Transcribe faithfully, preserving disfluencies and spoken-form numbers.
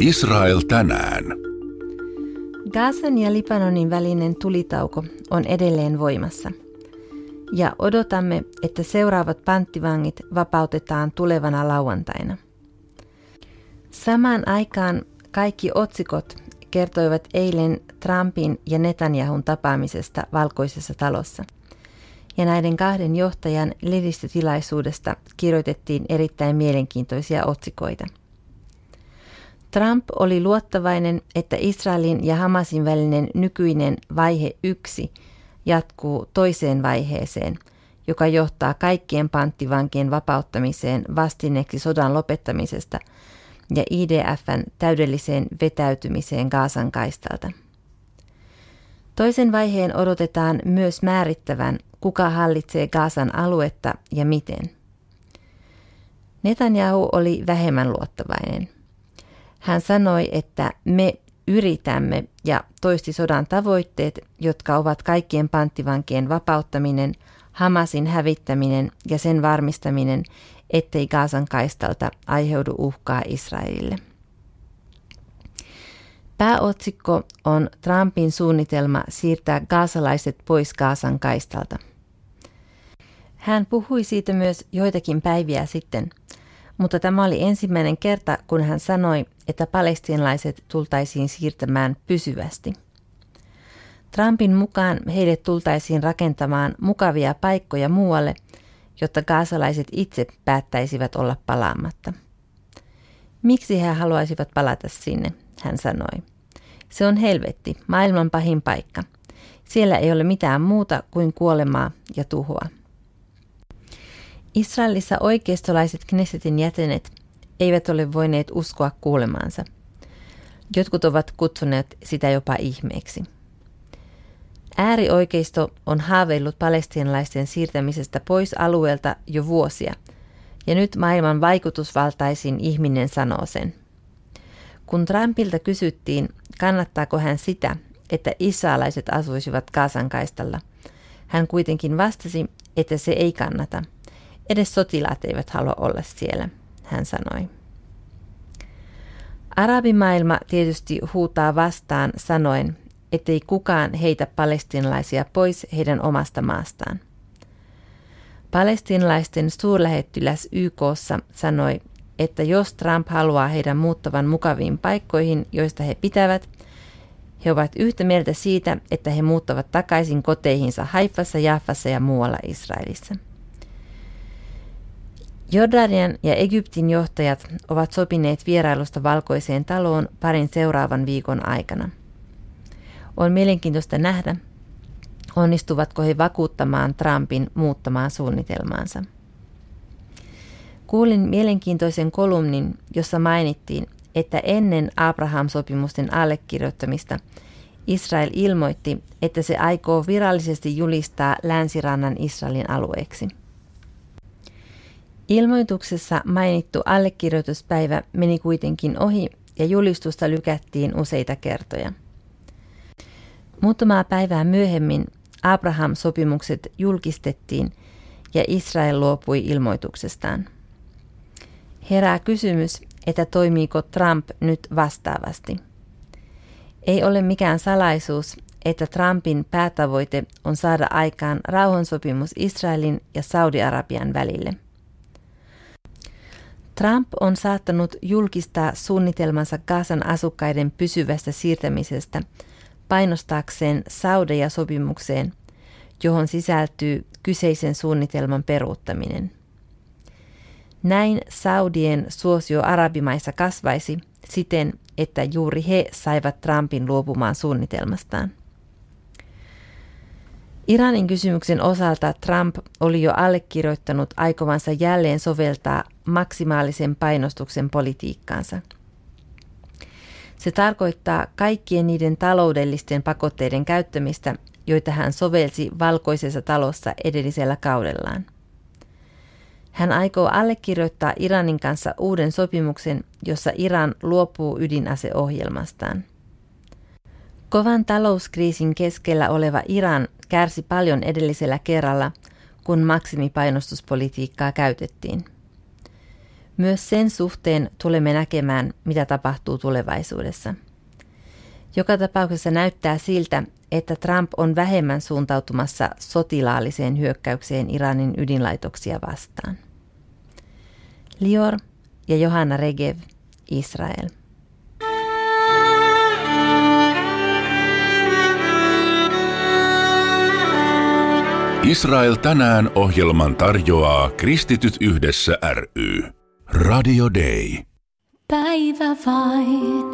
Israel tänään. Gazan ja Libanonin välinen tulitauko on edelleen voimassa. Ja odotamme, että seuraavat panttivangit vapautetaan tulevana lauantaina. Samaan aikaan kaikki otsikot kertoivat eilen Trumpin ja Netanyahun tapaamisesta Valkoisessa talossa. Ja näiden kahden johtajan lehdistötilaisuudesta kirjoitettiin erittäin mielenkiintoisia otsikoita. Trump oli luottavainen, että Israelin ja Hamasin välinen nykyinen vaihe yksi jatkuu toiseen vaiheeseen, joka johtaa kaikkien panttivankien vapauttamiseen vastineeksi sodan lopettamisesta ja I D F:n täydelliseen vetäytymiseen Gazan kaistalta. Toisen vaiheen odotetaan myös määrittävän, kuka hallitsee Gazan aluetta ja miten. Netanyahu oli vähemmän luottavainen. Hän sanoi, että me yritämme ja toisti sodan tavoitteet, jotka ovat kaikkien panttivankien vapauttaminen, Hamasin hävittäminen ja sen varmistaminen, ettei Gazan kaistalta aiheudu uhkaa Israelille. Pääotsikko on Trumpin suunnitelma siirtää gazalaiset pois Gazan kaistalta. Hän puhui siitä myös joitakin päiviä sitten, mutta tämä oli ensimmäinen kerta, kun hän sanoi, että palestiinalaiset tultaisiin siirtämään pysyvästi. Trumpin mukaan heille tultaisiin rakentamaan mukavia paikkoja muualle, jotta gazalaiset itse päättäisivät olla palaamatta. Miksi he haluaisivat palata sinne, hän sanoi. Se on helvetti, maailman pahin paikka. Siellä ei ole mitään muuta kuin kuolemaa ja tuhoa. Israelissa oikeistolaiset Knessetin jäsenet eivät ole voineet uskoa kuulemaansa. Jotkut ovat kutsuneet sitä jopa ihmeeksi. Äärioikeisto on haaveillut palestiinalaisten siirtämisestä pois alueelta jo vuosia, ja nyt maailman vaikutusvaltaisin ihminen sanoo sen. Kun Trumpilta kysyttiin, kannattaako hän sitä, että israelaiset asuisivat Gazan kaistalla, hän kuitenkin vastasi, että se ei kannata. Edes sotilaat eivät halua olla siellä, hän sanoi. Arabimaailma tietysti huutaa vastaan sanoen, ettei kukaan heitä palestiinalaisia pois heidän omasta maastaan. Palestiinalaisten suurlähettiläs Y K:ssa sanoi, että jos Trump haluaa heidän muuttavan mukaviin paikkoihin, joista he pitävät, he ovat yhtä mieltä siitä, että he muuttavat takaisin koteihinsa Haifassa, Jaffassa ja muualla Israelissa. Jordanian ja Egyptin johtajat ovat sopineet vierailusta Valkoiseen taloon parin seuraavan viikon aikana. On mielenkiintoista nähdä, onnistuvatko he vakuuttamaan Trumpin muuttamaan suunnitelmaansa. Kuulin mielenkiintoisen kolumnin, jossa mainittiin, että ennen Abraham-sopimusten allekirjoittamista Israel ilmoitti, että se aikoo virallisesti julistaa Länsirannan Israelin alueeksi. Ilmoituksessa mainittu allekirjoituspäivä meni kuitenkin ohi ja julistusta lykättiin useita kertoja. Muutamaa päivää myöhemmin Abraham-sopimukset julkistettiin ja Israel luopui ilmoituksestaan. Herää kysymys, että toimiiko Trump nyt vastaavasti. Ei ole mikään salaisuus, että Trumpin päätavoite on saada aikaan rauhansopimus Israelin ja Saudi-Arabian välille. Trump on saattanut julkistaa suunnitelmansa Gazan asukkaiden pysyvästä siirtämisestä painostaakseen Saudeja sopimukseen, johon sisältyy kyseisen suunnitelman peruuttaminen. Näin Saudien suosio arabimaissa kasvaisi siten, että juuri he saivat Trumpin luopumaan suunnitelmastaan. Iranin kysymyksen osalta Trump oli jo allekirjoittanut aikovansa jälleen soveltaa maksimaalisen painostuksen politiikkaansa. Se tarkoittaa kaikkien niiden taloudellisten pakotteiden käyttämistä, joita hän sovelsi Valkoisessa talossa edellisellä kaudellaan. Hän aikoo allekirjoittaa Iranin kanssa uuden sopimuksen, jossa Iran luopuu ydinaseohjelmastaan. Kovan talouskriisin keskellä oleva Iran kärsi paljon edellisellä kerralla, kun maksimipainostuspolitiikkaa käytettiin. Myös sen suhteen tulemme näkemään, mitä tapahtuu tulevaisuudessa. Joka tapauksessa näyttää siltä, että Trump on vähemmän suuntautumassa sotilaalliseen hyökkäykseen Iranin ydinlaitoksia vastaan. Lior ja Johanna Regev, Israel. Israel tänään -ohjelman tarjoaa Kristityt yhdessä ry. Radio Day. Päivä vain.